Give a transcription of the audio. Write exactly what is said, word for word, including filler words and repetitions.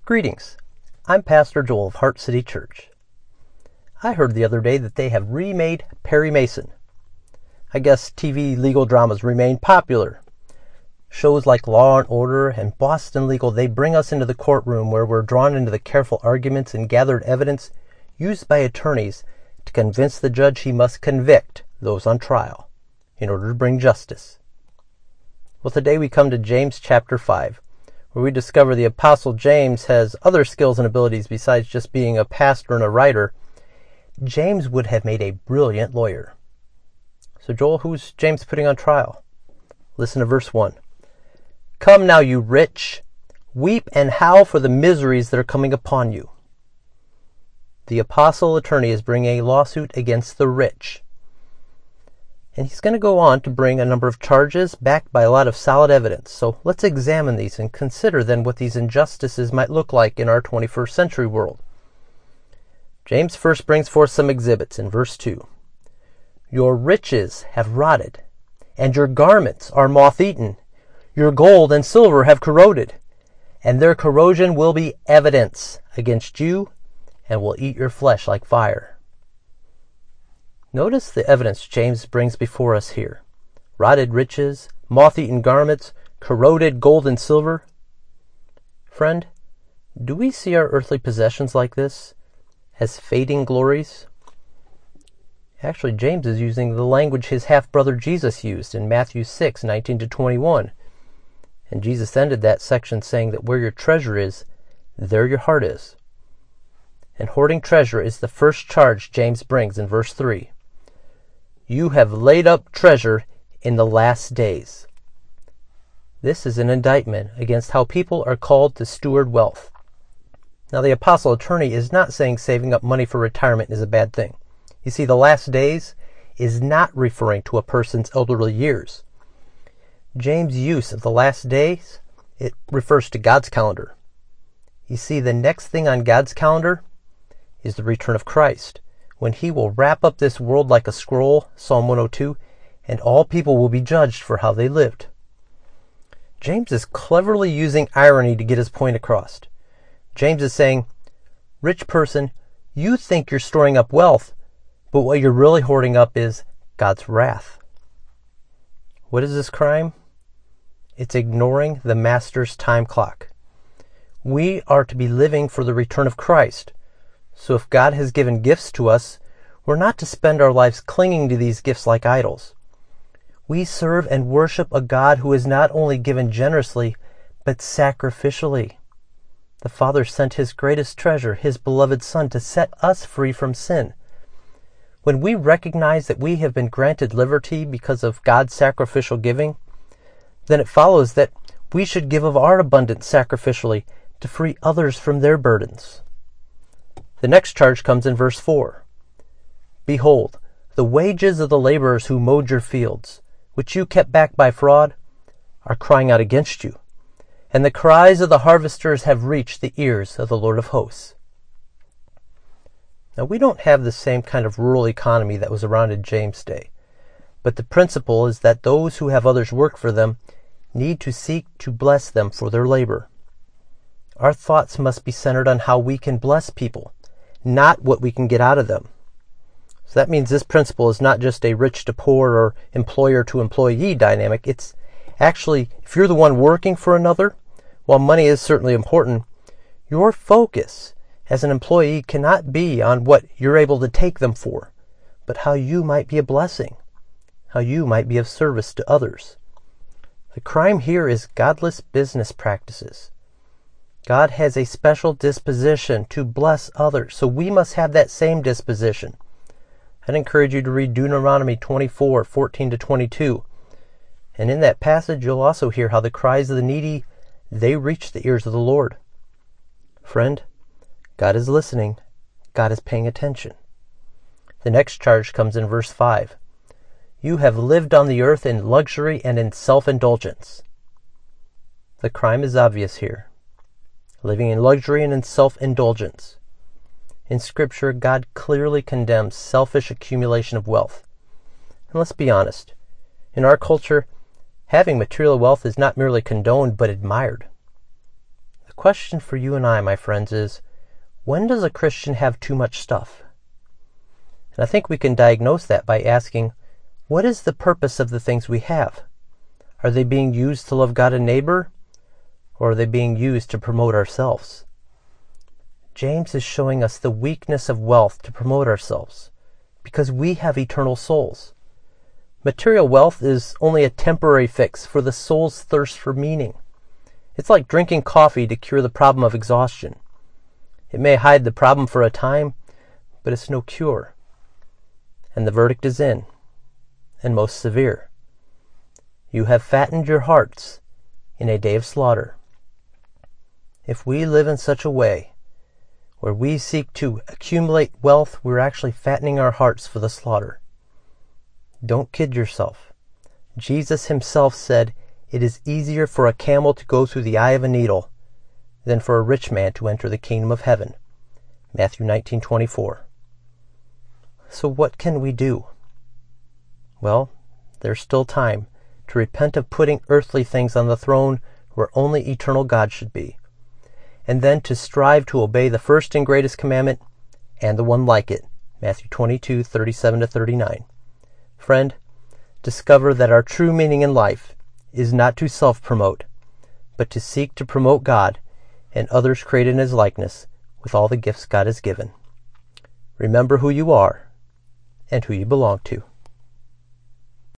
Greetings. I'm Pastor Joel of Heart City Church. I heard the other day that they have remade Perry Mason. I guess T V legal dramas remain popular. Shows like Law and Order and Boston Legal, they bring us into the courtroom where we're drawn into the careful arguments and gathered evidence used by attorneys to convince the judge he must convict those on trial in order to bring justice. Well, today we come to James chapter five, where we discover the Apostle James has other skills and abilities besides just being a pastor and a writer. James would have made a brilliant lawyer. So Joel, who's James putting on trial? Listen to verse one. Come now, you rich, weep and howl for the miseries that are coming upon you. The apostle attorney is bringing a lawsuit against the rich. And he's going to go on to bring a number of charges backed by a lot of solid evidence. So let's examine these and consider then what these injustices might look like in our twenty-first century world. James first brings forth some exhibits in verse two. Your riches have rotted, and your garments are moth-eaten. Your gold and silver have corroded, and their corrosion will be evidence against you and will eat your flesh like fire. Notice the evidence James brings before us here. Rotted riches, moth-eaten garments, corroded gold and silver. Friend, do we see our earthly possessions like this, as fading glories? Actually, James is using the language his half-brother Jesus used in Matthew six, nineteen to twenty-one. And Jesus ended that section saying that where your treasure is, there your heart is. And hoarding treasure is the first charge James brings in verse three. You have laid up treasure in the last days. This is an indictment against how people are called to steward wealth. Now, the apostle attorney is not saying saving up money for retirement is a bad thing. You see, the last days is not referring to a person's elderly years. James' use of the last days, it refers to God's calendar. You see, the next thing on God's calendar is the return of Christ, when he will wrap up this world like a scroll, Psalm one oh two, and all people will be judged for how they lived. James is cleverly using irony to get his point across. James is saying, rich person, you think you're storing up wealth, but what you're really hoarding up is God's wrath. What is this crime? It's ignoring the master's time clock. We are to be living for the return of Christ. So if God has given gifts to us, we're not to spend our lives clinging to these gifts like idols. We serve and worship a God who is not only given generously, but sacrificially. The Father sent his greatest treasure, his beloved Son, to set us free from sin. When we recognize that we have been granted liberty because of God's sacrificial giving, then it follows that we should give of our abundance sacrificially to free others from their burdens. The next charge comes in verse four. Behold, the wages of the laborers who mowed your fields, which you kept back by fraud, are crying out against you, and the cries of the harvesters have reached the ears of the Lord of hosts. Now, we don't have the same kind of rural economy that was around in James' day, but the principle is that those who have others work for them need to seek to bless them for their labor. Our thoughts must be centered on how we can bless people, not what we can get out of them. So that means this principle is not just a rich to poor or employer to employee dynamic. It's actually, if you're the one working for another, while money is certainly important, your focus as an employee cannot be on what you're able to take them for, but how you might be a blessing, how you might be of service to others. The crime here is godless business practices. God has a special disposition to bless others, so we must have that same disposition. I'd encourage you to read Deuteronomy twenty-four, fourteen to twenty-two. And in that passage, you'll also hear how the cries of the needy, they reach the ears of the Lord. Friend, God is listening. God is paying attention. The next charge comes in verse five. You have lived on the earth in luxury and in self-indulgence. The crime is obvious here. Living in luxury and in self-indulgence. In Scripture, God clearly condemns selfish accumulation of wealth. And let's be honest. In our culture, having material wealth is not merely condoned, but admired. question for you and I, my friends, is when does a Christian have too much stuff? And I think we can diagnose that by asking, what is the purpose of the things we have? Are they being used to love God and neighbor, or are they being used to promote ourselves? James is showing us the weakness of wealth to promote ourselves, because we have eternal souls. Material wealth is only a temporary fix for the soul's thirst for meaning. It's like drinking coffee to cure the problem of exhaustion. It may hide the problem for a time, but it's no cure. And the verdict is in, and most severe. You have fattened your hearts in a day of slaughter. If we live in such a way where we seek to accumulate wealth, we're actually fattening our hearts for the slaughter. Don't kid yourself. Jesus himself said, "It is easier for a camel to go through the eye of a needle than for a rich man to enter the kingdom of heaven." Matthew nineteen twenty-four. So what can we do? Well, there's still time to repent of putting earthly things on the throne where only eternal God should be, and then to strive to obey the first and greatest commandment and the one like it, Matthew twenty-two, thirty-seven to thirty-nine. Friend, discover that our true meaning in life is not to self-promote, but to seek to promote God and others created in his likeness with all the gifts God has given. Remember who you are and who you belong to.